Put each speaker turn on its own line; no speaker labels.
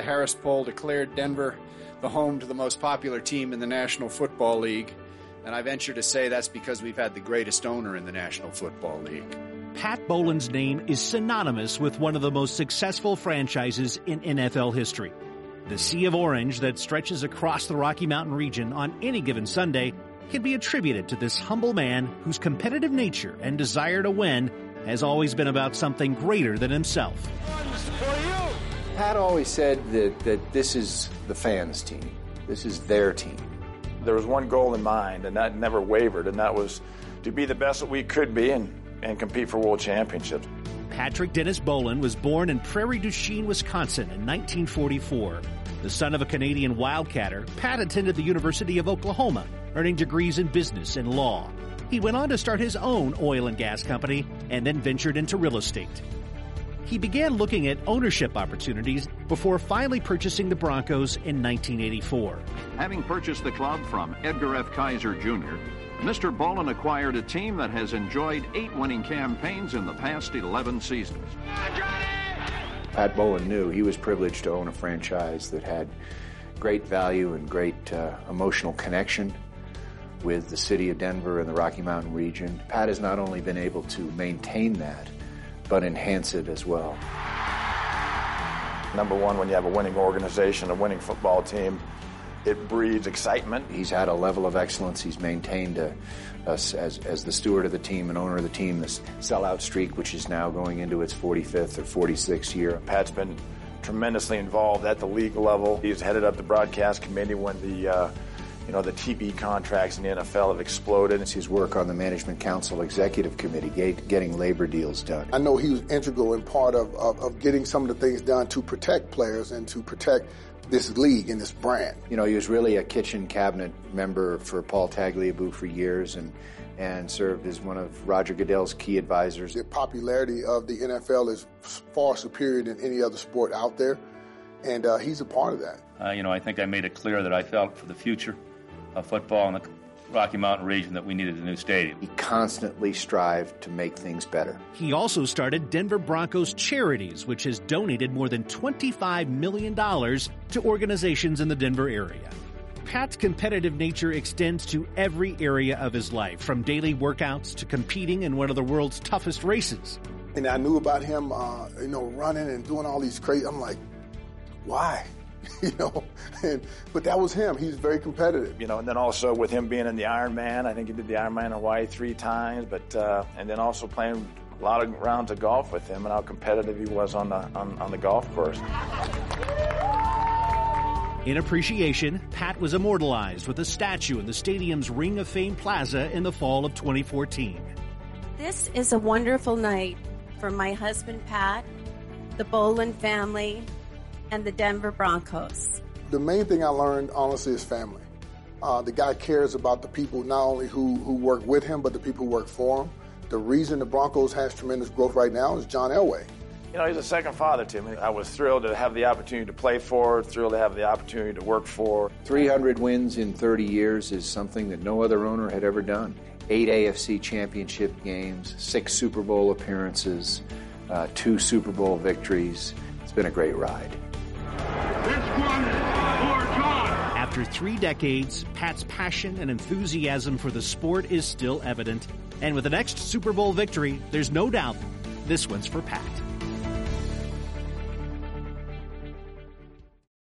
the Harris poll declared Denver the home to the most popular team in the National Football League. And I venture to say that's because we've had the greatest owner in the National Football League.
Pat Bowlen's name is synonymous with one of the most successful franchises in NFL history. The sea of orange that stretches across the Rocky Mountain region on any given Sunday can be attributed to this humble man whose competitive nature and desire to win has always been about something greater than himself.
Pat always said that this is the fans' team. This is their team.
There was one goal in mind, and that never wavered, and that was to be the best that we could be and compete for world championships.
Patrick Dennis Bowlen was born in Prairie du Chien, Wisconsin in 1944. The son of a Canadian wildcatter, Pat attended the University of Oklahoma, earning degrees in business and law. He went on to start his own oil and gas company and then ventured into real estate. He began looking at ownership opportunities before finally purchasing the Broncos in 1984.
Having purchased the club from Edgar F. Kaiser Jr., Mr. Bowlen acquired a team that has enjoyed 8 winning campaigns in the past 11 seasons.
Pat Bowlen knew he was privileged to own a franchise that had great value and great emotional connection with the city of Denver and the Rocky Mountain region. Pat has not only been able to maintain that, but enhance it as well.
Number one, when you have a winning organization, a winning football team, it breeds excitement.
He's had a level of excellence. He's maintained us as the steward of the team and owner of the team, this sellout streak, which is now going into its 45th or 46th year.
Pat's been tremendously involved at the league level. He's headed up the broadcast committee when the TV contracts in the NFL have exploded.
It's his work on the Management Council Executive Committee, getting labor deals done.
I know he was integral in part of getting some of the things done to protect players and to protect this league and this brand.
You know, he was really a kitchen cabinet member for Paul Tagliabue for years and served as one of Roger Goodell's key advisors.
The popularity of the NFL is far superior than any other sport out there, and he's a part of that.
I think I made it clear that I felt for the future of football in the Rocky Mountain region that we needed a new stadium.
He constantly strived to make things better.
He also started Denver Broncos Charities, which has donated more than $25 million to organizations in the Denver area. Pat's competitive nature extends to every area of his life, from daily workouts to competing in one of the world's toughest races.
And I knew about him, running and doing all these crazy, I'm like, why? But that was him. He's very competitive.
And then also with him being in the Ironman, I think he did the Ironman in Hawaii 3 times, and then also playing a lot of rounds of golf with him and how competitive he was on the golf course.
In appreciation, Pat was immortalized with a statue in the stadium's Ring of Fame Plaza in the fall of 2014.
This is a wonderful night for my husband, Pat, the Bowlen family, and the Denver Broncos.
The main thing I learned, honestly, is family. The guy cares about the people not only who work with him, but the people who work for him. The reason the Broncos has tremendous growth right now is John Elway.
He's a second father to me. I was thrilled to have the opportunity to play for, thrilled to have the opportunity to work for.
300 wins in 30 years is something that no other owner had ever done. 8 AFC championship games, 6 Super Bowl appearances, 2 Super Bowl victories. It's been a great ride.
After 3 decades, Pat's passion and enthusiasm for the sport is still evident. And with the next Super Bowl victory, there's no doubt this one's for Pat.